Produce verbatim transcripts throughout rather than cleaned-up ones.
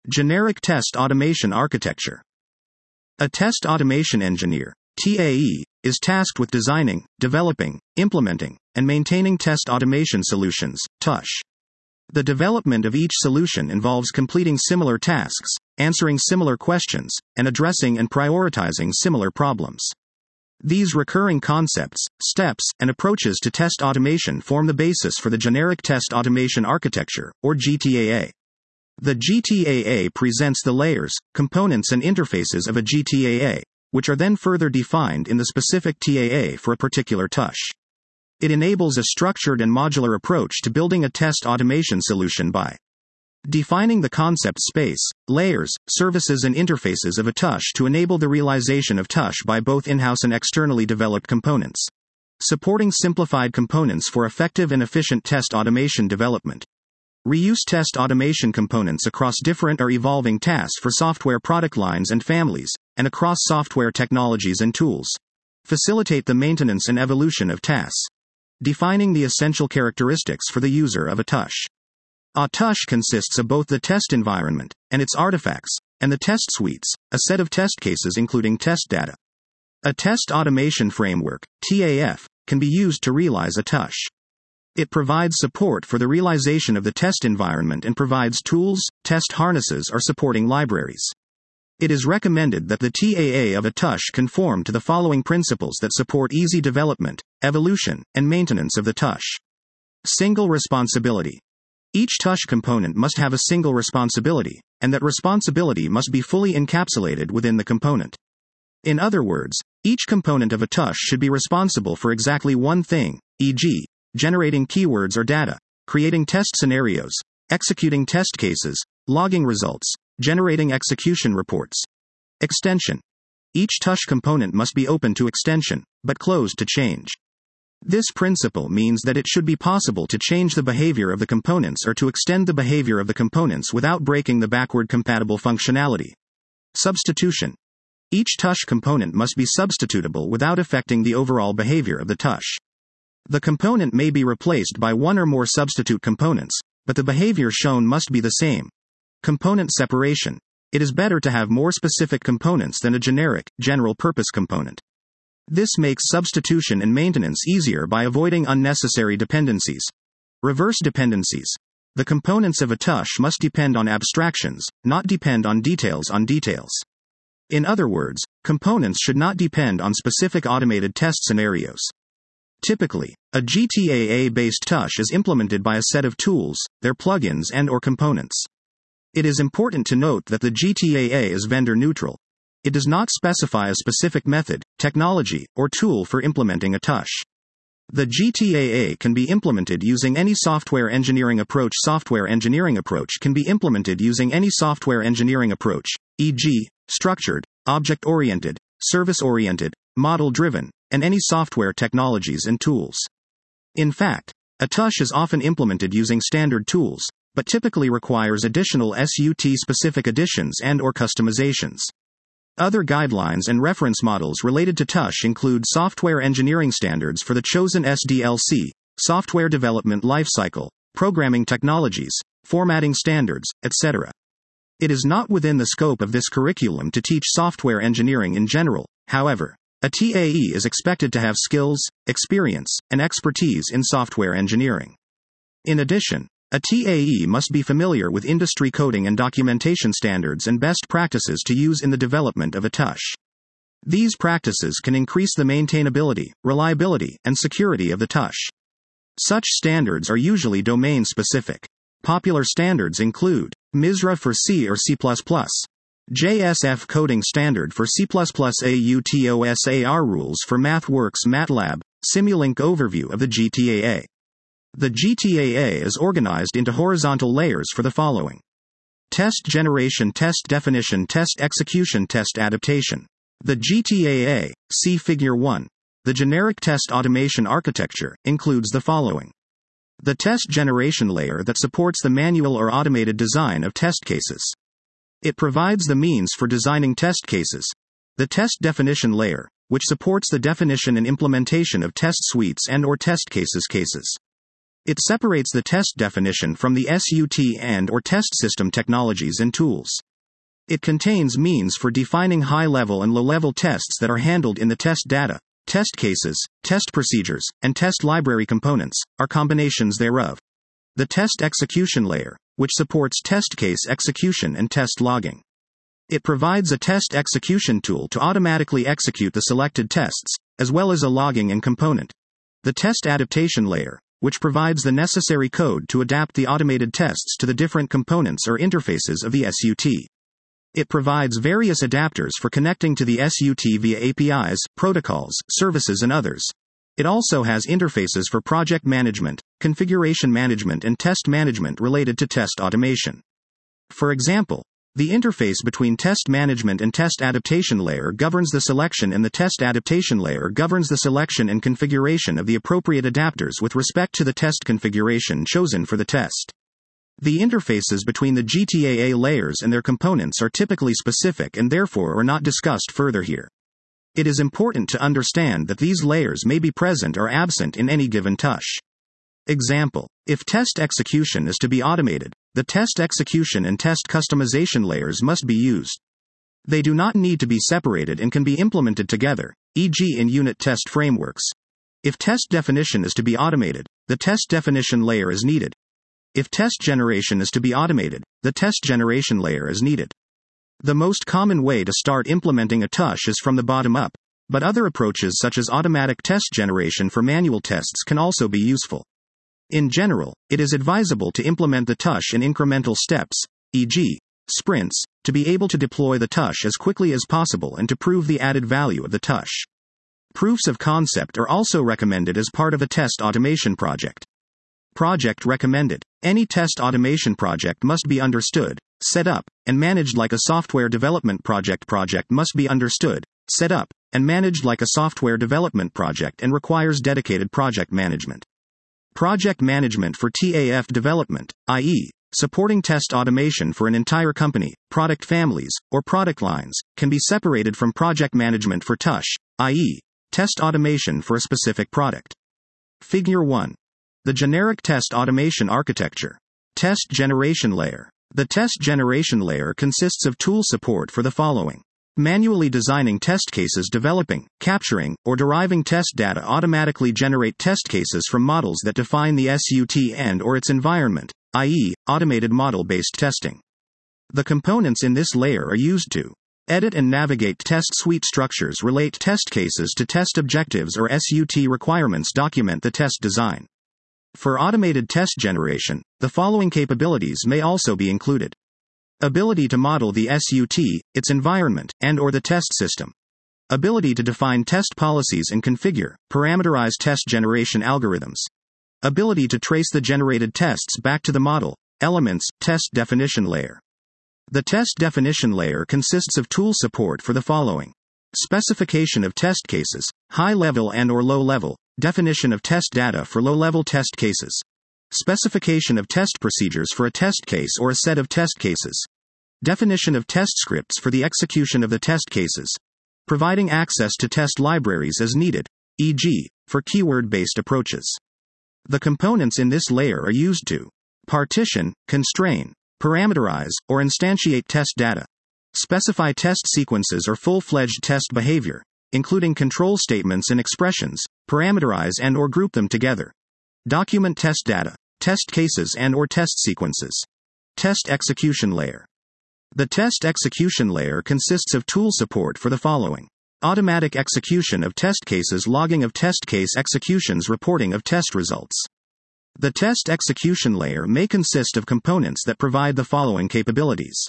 Generic Test Automation Architecture. A test automation engineer, T A E, is tasked with designing, developing, implementing, and maintaining test automation solutions, T A S. The development of each solution involves completing similar tasks, answering similar questions, and addressing and prioritizing similar problems. These recurring concepts, steps, and approaches to test automation form the basis for the Generic Test Automation Architecture, or G T A A. The G T A A presents the layers, components and interfaces of a G T A A, which are then further defined in the specific T A A for a particular T A S. It enables a structured and modular approach to building a test automation solution by defining the concept space, layers, services and interfaces of a T A S to enable the realization of T A S by both in-house and externally developed components. Supporting simplified components for effective and efficient test automation development. Reuse test automation components across different or evolving tasks for software product lines and families, and across software technologies and tools. Facilitate the maintenance and evolution of tasks. Defining the essential characteristics for the user of a T A S. A T A S consists of both the test environment, and its artifacts, and the test suites, a set of test cases including test data. A test automation framework, T A F, can be used to realize a T A S. It provides support for the realization of the test environment and provides tools, test harnesses or supporting libraries. It is recommended that the T A A of a T A S conform to the following principles that support easy development, evolution, and maintenance of the T A S. Single responsibility. Each T A S component must have a single responsibility, and that responsibility must be fully encapsulated within the component. In other words, each component of a T A S should be responsible for exactly one thing, for example, generating keywords or data, creating test scenarios, executing test cases, logging results, generating execution reports. Extension. Each T A S component must be open to extension, but closed to change. This principle means that it should be possible to change the behavior of the components or to extend the behavior of the components without breaking the backward compatible functionality. Substitution. Each T A S component must be substitutable without affecting the overall behavior of the T A S. The component may be replaced by one or more substitute components, but the behavior shown must be the same. Component separation. It is better to have more specific components than a generic, general-purpose component. This makes substitution and maintenance easier by avoiding unnecessary dependencies. Reverse dependencies. The components of a T A S must depend on abstractions, not depend on details on details. In other words, components should not depend on specific automated test scenarios. Typically, a G T A A-based T A S is implemented by a set of tools, their plugins and/or components. It is important to note that the G T A A is vendor-neutral. It does not specify a specific method, technology, or tool for implementing a T A S. The G T A A can be implemented using any software engineering approach. Software engineering approach can be implemented using any software engineering approach, for example, structured, object-oriented, service-oriented, model-driven, and any software technologies and tools. In fact, a T A S is often implemented using standard tools, but typically requires additional S U T-specific additions and/or customizations. Other guidelines and reference models related to T A S include software engineering standards for the chosen S D L C, software development lifecycle, programming technologies, formatting standards, et cetera. It is not within the scope of this curriculum to teach software engineering in general. However, a T A E is expected to have skills, experience, and expertise in software engineering. In addition, a T A E must be familiar with industry coding and documentation standards and best practices to use in the development of a T A S. These practices can increase the maintainability, reliability, and security of the T A S. Such standards are usually domain-specific. Popular standards include M I S R A for C or C plus plus, J S F Coding Standard for C plus plus, A U T O S A R Rules for MathWorks MATLAB, Simulink Overview of the G T A A. The G T A A is organized into horizontal layers for the following: test generation, test definition, test execution, test adaptation. The G T A A, see Figure one. The generic test automation architecture includes the following: the test generation layer that supports the manual or automated design of test cases. It provides the means for designing test cases. The test definition layer, which supports the definition and implementation of test suites and/or test cases cases. It separates the test definition from the S U T and or test system technologies and tools. It contains means for defining high-level and low-level tests that are handled in the test data. Test cases, test procedures, and test library components are combinations thereof. The test execution layer, which supports test case execution and test logging. It provides a test execution tool to automatically execute the selected tests, as well as a logging and component. The test adaptation layer, which provides the necessary code to adapt the automated tests to the different components or interfaces of the S U T. It provides various adapters for connecting to the S U T via A P Is, protocols, services and others. It also has interfaces for project management, configuration management and test management related to test automation. For example, the interface between test management and test adaptation layer governs the selection and the test adaptation layer governs the selection and configuration of the appropriate adapters with respect to the test configuration chosen for the test. The interfaces between the G T A A layers and their components are typically specific and therefore are not discussed further here. It is important to understand that these layers may be present or absent in any given touch. Example: if test execution is to be automated, the test execution and test customization layers must be used. They do not need to be separated and can be implemented together, for example in unit test frameworks. If test definition is to be automated, the test definition layer is needed. If test generation is to be automated, the test generation layer is needed. The most common way to start implementing a touch is from the bottom up, but other approaches such as automatic test generation for manual tests can also be useful. In general, it is advisable to implement the touch in incremental steps, for example, sprints, to be able to deploy the touch as quickly as possible and to prove the added value of the touch. Proofs of concept are also recommended as part of a test automation project. Project recommended. Any test automation project must be understood, set up, and managed like a software development project. Project must be understood, set up, and managed like a software development project and requires dedicated project management. Project management for T A F development, that is, supporting test automation for an entire company, product families, or product lines, can be separated from project management for touch, that is, test automation for a specific product. Figure one. The generic test automation architecture. Test generation layer. The test generation layer consists of tool support for the following: manually designing test cases, developing, capturing, or deriving test data, automatically generate test cases from models that define the S U T and or its environment, that is, automated model-based testing. The components in this layer are used to edit and navigate test suite structures, relate test cases to test objectives or S U T requirements, document the test design. For automated test generation, the following capabilities may also be included: ability to model the S U T, its environment, and or the test system. Ability to define test policies and configure, parameterize test generation algorithms. Ability to trace the generated tests back to the model, elements, test definition layer. The test definition layer consists of tool support for the following: specification of test cases, high-level and or low-level, definition of test data for low-level test cases, specification of test procedures for a test case or a set of test cases, definition of test scripts for the execution of the test cases, providing access to test libraries as needed, for example, for keyword-based approaches. The components in this layer are used to partition, constrain, parameterize, or instantiate test data, specify test sequences or full-fledged test behavior, including control statements and expressions, parameterize and or group them together, document test data, test cases and or test sequences. Test execution layer. The test execution layer consists of tool support for the following: automatic execution of test cases, logging of test case executions, reporting of test results. The test execution layer may consist of components that provide the following capabilities: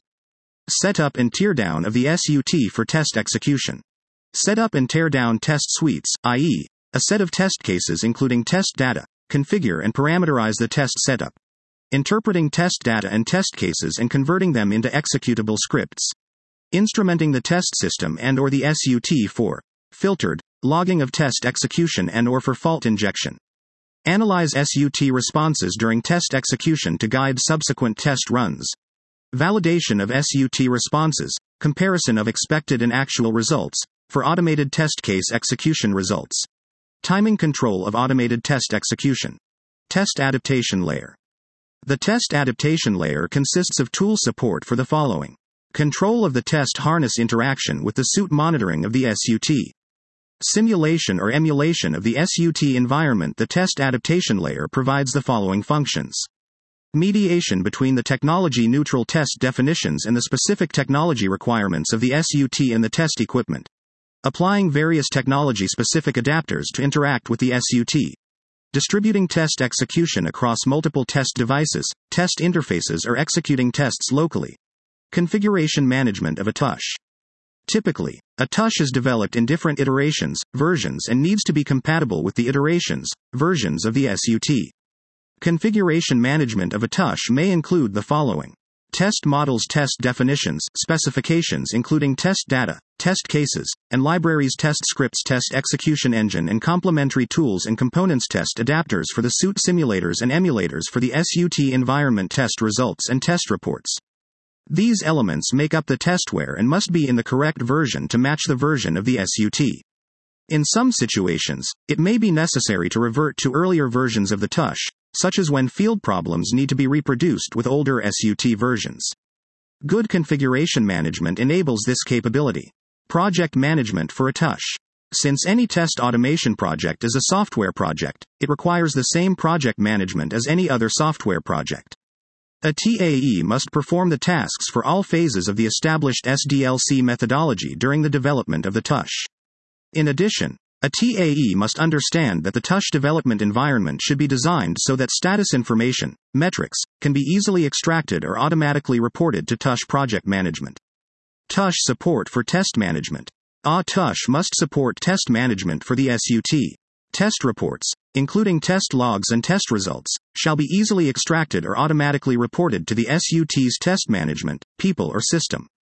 setup and teardown of the S U T for test execution. Set up and tear down test suites, that is, a set of test cases including test data, configure and parameterize the test setup. Interpreting test data and test cases and converting them into executable scripts. Instrumenting the test system and or the S U T for filtered, logging of test execution and or for fault injection. Analyze S U T responses during test execution to guide subsequent test runs. Validation of S U T responses, comparison of expected and actual results, for automated test case execution results. Timing control of automated test execution. Test adaptation layer. The test adaptation layer consists of tool support for the following: control of the test harness interaction with the suit, monitoring of the S U T, simulation or emulation of the S U T environment. The test adaptation layer provides the following functions: mediation between the technology-neutral test definitions and the specific technology requirements of the S U T and the test equipment, applying various technology-specific adapters to interact with the S U T, distributing test execution across multiple test devices, test interfaces, or executing tests locally. Configuration management of a touch. Typically, a touch is developed in different iterations, versions, and needs to be compatible with the iterations, versions of the S U T. Configuration management of a touch may include the following: test models, test definitions, specifications including test data, test cases, and libraries, test scripts, test execution engine and complementary tools and components, test adapters for the suit, simulators and emulators for the S U T environment, test results and test reports. These elements make up the testware and must be in the correct version to match the version of the S U T. In some situations, it may be necessary to revert to earlier versions of the touch, such as when field problems need to be reproduced with older S U T versions. Good configuration management enables this capability. Project management for a touch. Since any test automation project is a software project, it requires the same project management as any other software project. A T A E must perform the tasks for all phases of the established S D L C methodology during the development of the touch. In addition, a T A E must understand that the touch development environment should be designed so that status information, metrics, can be easily extracted or automatically reported to touch project management. Touch support for test management. A touch must support test management for the S U T. Test reports, including test logs and test results, shall be easily extracted or automatically reported to the S U T's test management, people or system.